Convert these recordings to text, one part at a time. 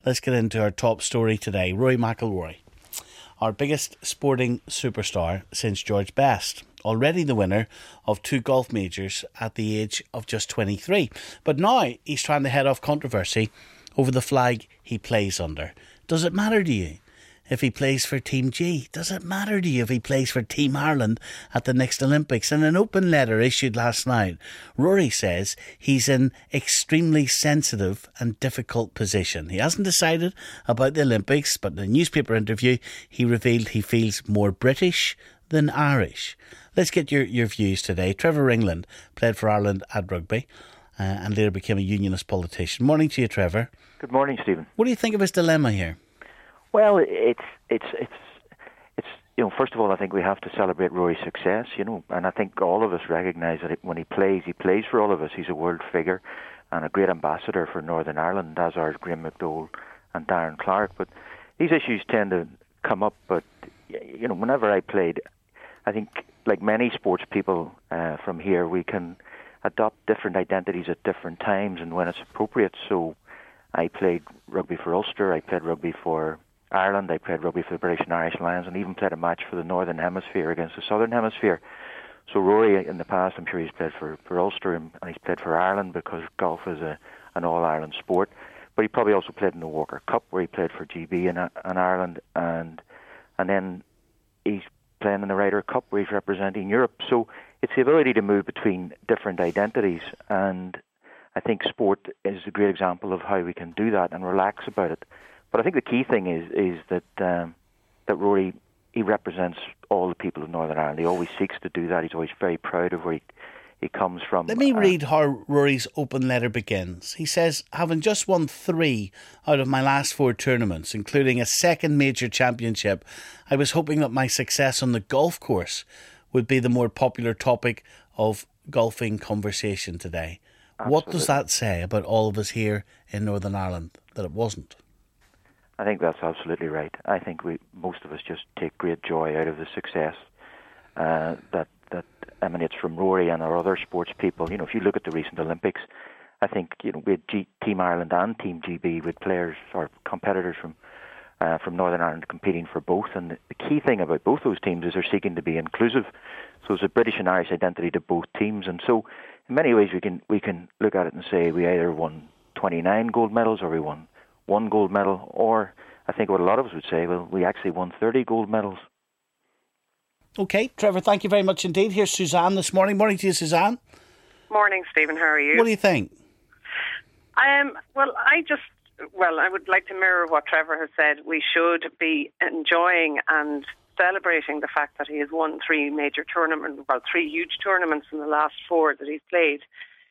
Let's get into our top story today. Rory McIlroy, our biggest sporting superstar since George Best. Already the winner of 2 golf majors at the age of just 23. But now he's trying to head off controversy over the flag he plays under. Does it matter to you if he plays for Team G? Does it matter to you if he plays for Team Ireland at the next Olympics? In an open letter issued last night, Rory says he's in extremely sensitive and difficult position. He hasn't decided about the Olympics, but in a newspaper interview he revealed he feels more British than Irish. Let's get your views today. Trevor Ringland played for Ireland at rugby and later became a unionist politician. Morning to you, Trevor. Good morning, Stephen. What do you think of his dilemma here? Well, it's first of all, I think we have to celebrate Rory's success, and I think all of us recognise that when he plays for all of us. He's a world figure and a great ambassador for Northern Ireland, as are Graham McDowell and Darren Clarke. But these issues tend to come up. But whenever I played, I think like many sports people from here, we can adopt different identities at different times and when it's appropriate. So I played rugby for Ulster. I played rugby for Ireland. I played rugby for the British and Irish Lions, and even played a match for the Northern Hemisphere against the Southern Hemisphere. So Rory, in the past, I'm sure he's played for Ulster and he's played for Ireland because golf is an all-Ireland sport. But he probably also played in the Walker Cup, where he played for GB in Ireland, and then he's playing in the Ryder Cup, where he's representing Europe. So it's the ability to move between different identities, and I think sport is a great example of how we can do that and relax about it. But I think the key thing is that Rory, he represents all the people of Northern Ireland. He always seeks to do that. He's always very proud of where he comes from. Let me read how Rory's open letter begins. He says, having just won 3 out of my last 4 tournaments, including a second major championship, I was hoping that my success on the golf course would be the more popular topic of golfing conversation today. Absolutely. What does that say about all of us here in Northern Ireland, that it wasn't? I think that's absolutely right. I think most of us just take great joy out of the success that emanates from Rory and our other sports people. If you look at the recent Olympics, I think we had Team Ireland and Team GB with players or competitors from Northern Ireland competing for both. And the key thing about both those teams is they're seeking to be inclusive. So there's a British and Irish identity to both teams. And so in many ways we can look at it and say we either won 29 gold medals or we won 1 gold medal, or I think what a lot of us would say, well, we actually won 30 gold medals. OK, Trevor, thank you very much indeed. Here's Suzanne this morning. Morning to you, Suzanne. Morning, Stephen. How are you? What do you think? I would like to mirror what Trevor has said. We should be enjoying and celebrating the fact that he has won 3 major tournaments, 3 huge tournaments in the last 4 that he's played.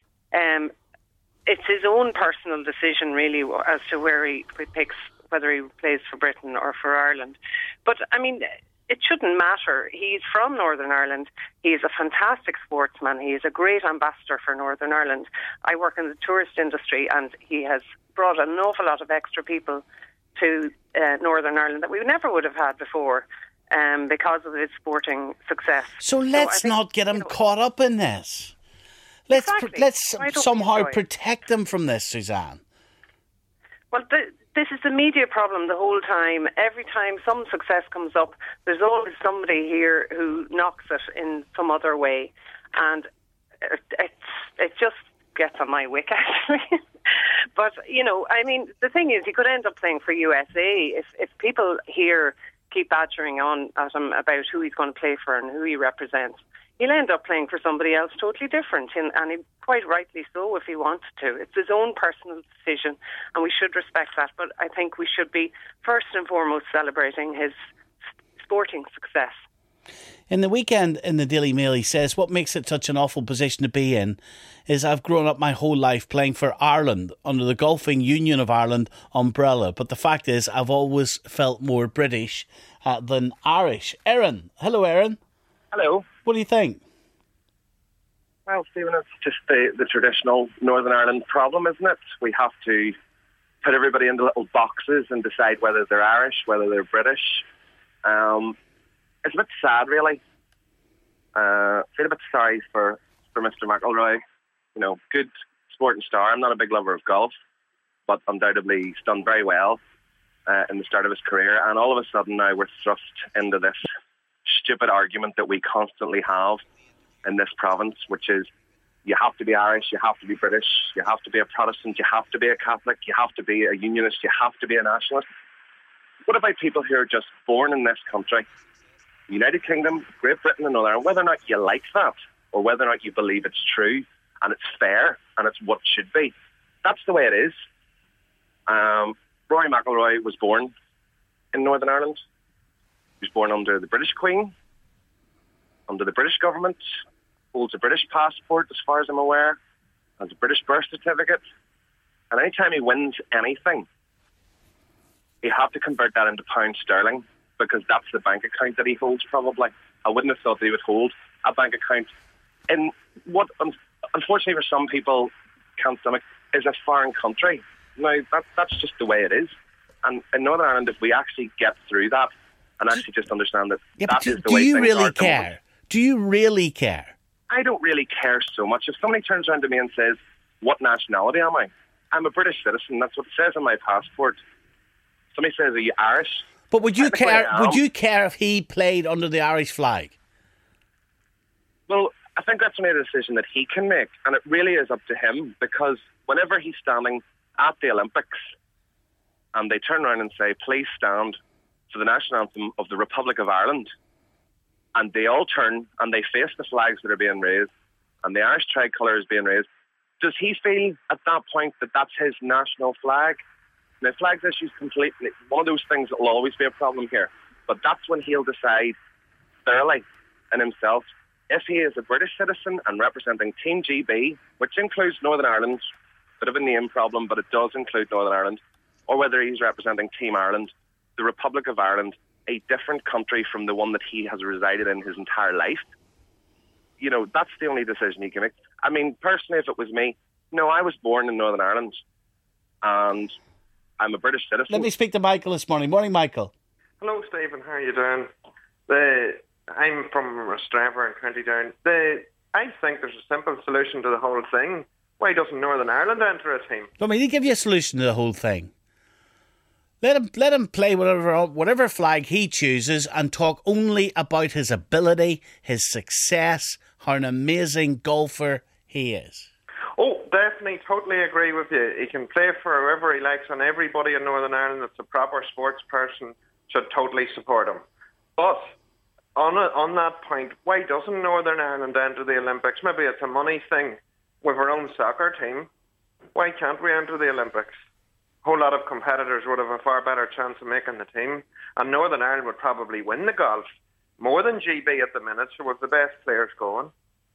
It's his own personal decision, really, as to where he picks, whether he plays for Britain or for Ireland. But, I mean, it shouldn't matter. He's from Northern Ireland. He is a fantastic sportsman. He is a great ambassador for Northern Ireland. I work in the tourist industry, and he has brought an awful lot of extra people to Northern Ireland that we never would have had before because of his sporting success. So let's not get him caught up in this. Let's somehow protect them from this, Suzanne. Well, this is the media problem the whole time. Every time some success comes up, there's always somebody here who knocks it in some other way. And it just gets on my wick, actually. But, the thing is, he could end up playing for USA if people here keep badgering on at him about who he's going to play for and who he represents. He'll end up playing for somebody else totally different, and quite rightly so if he wanted to. It's his own personal decision, and we should respect that. But I think we should be first and foremost celebrating his sporting success. In the weekend, in the Daily Mail, he says, what makes it such an awful position to be in is I've grown up my whole life playing for Ireland under the Golfing Union of Ireland umbrella. But the fact is, I've always felt more British than Irish. Aaron. Hello, Aaron. Hello. What do you think? Well, Stephen, it's just the traditional Northern Ireland problem, isn't it? We have to put everybody into little boxes and decide whether they're Irish, whether they're British. It's a bit sad, really. I feel a bit sorry for Mr. McIlroy. Good sporting star. I'm not a big lover of golf, but undoubtedly he's done very well in the start of his career. And all of a sudden now we're thrust into this stupid argument that we constantly have in this province, which is you have to be Irish, you have to be British, you have to be a Protestant, you have to be a Catholic, you have to be a Unionist, you have to be a nationalist. What about people who are just born in this country, United Kingdom, Great Britain and Northern Ireland, whether or not you like that or whether or not you believe it's true and it's fair and it's what should be? That's the way it is. Rory McIlroy was born in Northern Ireland. He was born under the British Queen, under the British government, holds a British passport as far as I'm aware, has a British birth certificate, and anytime he wins anything, he had to convert that into pound sterling because that's the bank account that he holds probably. I wouldn't have thought that he would hold a bank account in what, unfortunately for some people, can't stomach, is a foreign country. Now, that's just the way it is. And in Northern Ireland, if we actually get through that and actually just understand that that is the way things are. Do you really care? Do you really care? I don't really care so much. If somebody turns around to me and says, what nationality am I? I'm a British citizen. That's what it says on my passport. Somebody says, are you Irish? But would you care? Would you care if he played under the Irish flag? Well, I think that's only a decision that he can make, and it really is up to him, because whenever he's standing at the Olympics and they turn around and say, please stand for the national anthem of the Republic of Ireland, and they all turn and they face the flags that are being raised and the Irish tricolour is being raised, does he feel at that point that that's his national flag? Now, flags issue is completely one of those things that will always be a problem here, but that's when he'll decide thoroughly in himself if he is a British citizen and representing Team GB, which includes Northern Ireland, bit of a name problem, but it does include Northern Ireland, or whether he's representing Team Ireland, the Republic of Ireland, a different country from the one that he has resided in his entire life. You know, that's the only decision he can make. I mean, personally, if it was me, no, I was born in Northern Ireland and I'm a British citizen. Let me speak to Michael this morning. Morning, Michael. Hello, Stephen. How are you doing? I'm from Straver in County Down. I think there's a simple solution to the whole thing. Why doesn't Northern Ireland enter a team? I mean, he give you a solution to the whole thing. Let him play whatever flag he chooses and talk only about his ability, his success, how an amazing golfer he is. Oh, definitely, totally agree with you. He can play for whoever he likes, and everybody in Northern Ireland that's a proper sports person should totally support him. But on that point, why doesn't Northern Ireland enter the Olympics? Maybe it's a money thing with our own soccer team. Why can't we enter the Olympics? A whole lot of competitors would have a far better chance of making the team, and Northern Ireland would probably win the golf more than GB at the minute, so with the best players going.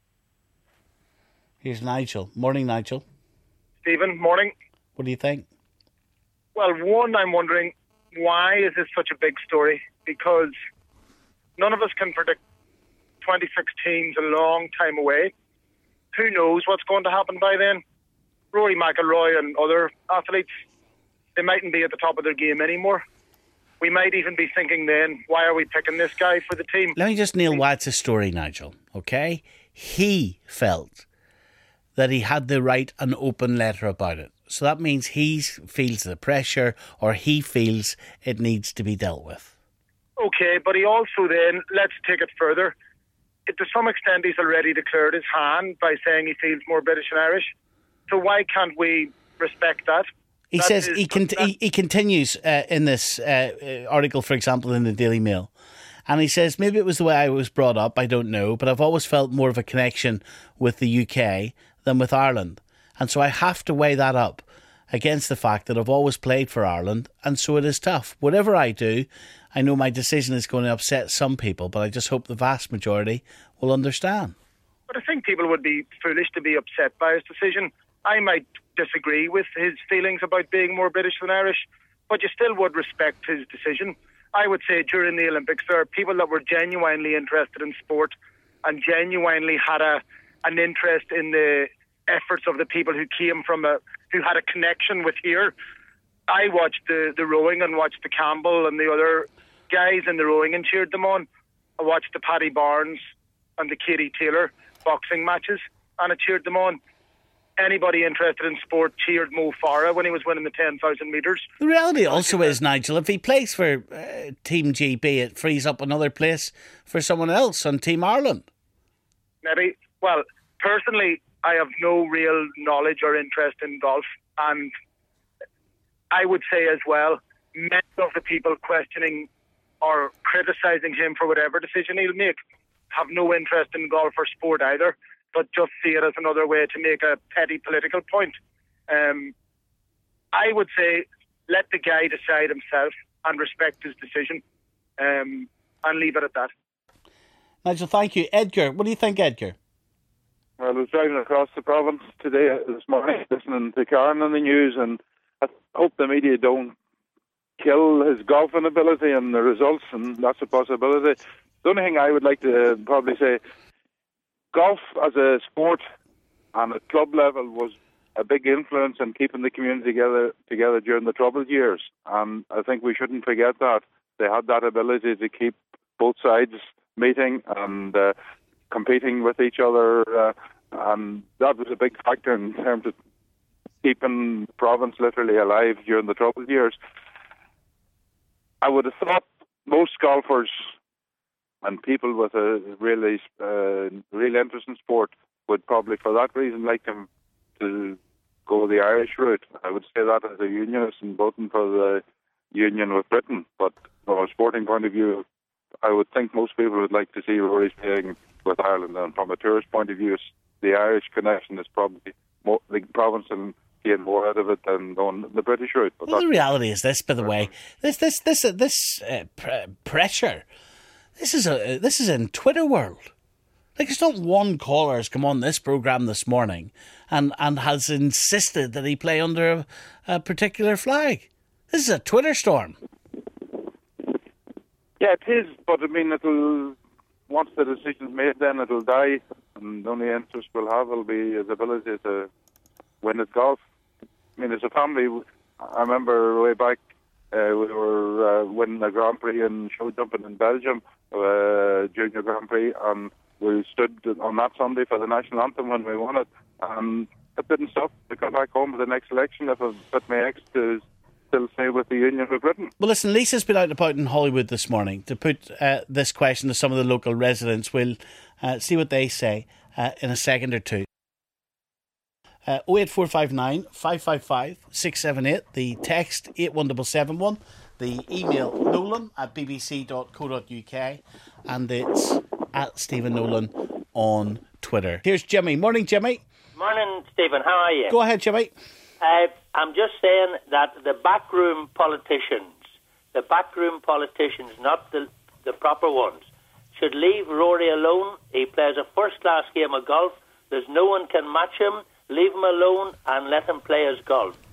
Here's Nigel. Morning, Nigel. Stephen, morning. What do you think? Well, one, I'm wondering, why is this such a big story? Because none of us can predict 26 teams a long time away. Who knows what's going to happen by then? Rory McIlroy and other athletes, they mightn't be at the top of their game anymore. We might even be thinking then, why are we picking this guy for the team? Let me just nail why it's a story, Nigel, okay? He felt that he had to write an open letter about it. So that means he feels the pressure, or he feels it needs to be dealt with. Okay, but he also then, let's take it further. To some extent, he's already declared his hand by saying he feels more British and Irish. So why can't we respect that? He says he continues in this article, for example, in the Daily Mail. And he says, maybe it was the way I was brought up, I don't know, but I've always felt more of a connection with the UK than with Ireland. And so I have to weigh that up against the fact that I've always played for Ireland, and so it is tough. Whatever I do, I know my decision is going to upset some people, but I just hope the vast majority will understand. But I think people would be foolish to be upset by his decision. I might disagree with his feelings about being more British than Irish, but you still would respect his decision. I would say during the Olympics there are people that were genuinely interested in sport and genuinely had an interest in the efforts of the people who came from who had a connection with here. I watched the rowing and watched the Campbell and the other guys in the rowing and cheered them on. I watched the Paddy Barnes and the Katie Taylor boxing matches and I cheered them on. anybody interested in sport cheered Mo Farah when he was winning the 10,000 metres. The reality also is, Nigel, if he plays for Team GB, it frees up another place for someone else on Team Ireland. Maybe. Well, personally, I have no real knowledge or interest in golf, and I would say as well, many of the people questioning or criticising him for whatever decision he'll make have no interest in golf or sport either, but just see it as another way to make a petty political point. I would say let the guy decide himself and respect his decision, and leave it at that. Nigel, thank you. Edgar, what do you think, Edgar? Well, I was driving across the province this morning, listening to Karen on the news, and I hope the media don't kill his golfing ability and the results, and that's a possibility. The only thing I would like to probably say, golf as a sport and at club level was a big influence in keeping the community together during the troubled years, and I think we shouldn't forget that. They had that ability to keep both sides meeting and competing with each other, and that was a big factor in terms of keeping the province literally alive during the troubled years. I would have thought most golfers and people with a really real interest in sport would probably, for that reason, like them to go the Irish route. I would say that as a unionist and voting for the union with Britain, but from a sporting point of view, I would think most people would like to see Rory staying with Ireland, and from a tourist point of view, the Irish connection is probably more, the province and gain more out of it than going the British route. But well, the reality is this, by the way, this pressure. This is in Twitter world. Like, it's not one caller has come on this programme this morning and has insisted that he play under a particular flag. This is a Twitter storm. Yeah, it is, but I mean, once the decision's made, then it'll die, and the only interest we'll have will be his ability to win at golf. I mean, as a family, I remember way back, we were winning a Grand Prix in show jumping in Belgium, Junior Grand Prix, and we stood on that Sunday for the national anthem when we won it, and it didn't stop to come back home for the next election if I put my ex to still stay with the Union with Britain. Well, listen, Lisa's been out and about in Hollywood this morning to put this question to some of the local residents. We'll see what they say in a second or two. 08459 555 678, the text 81771, the email nolan@bbc.co.uk, and it's at Stephen Nolan on Twitter. Here's Jimmy. Morning, Jimmy. Morning, Stephen. How are you? Go ahead, Jimmy. I'm just saying that the backroom politicians, not the proper ones, should leave Rory alone. He plays a first-class game of golf. There's no one can match him. Leave him alone and let him play his golf.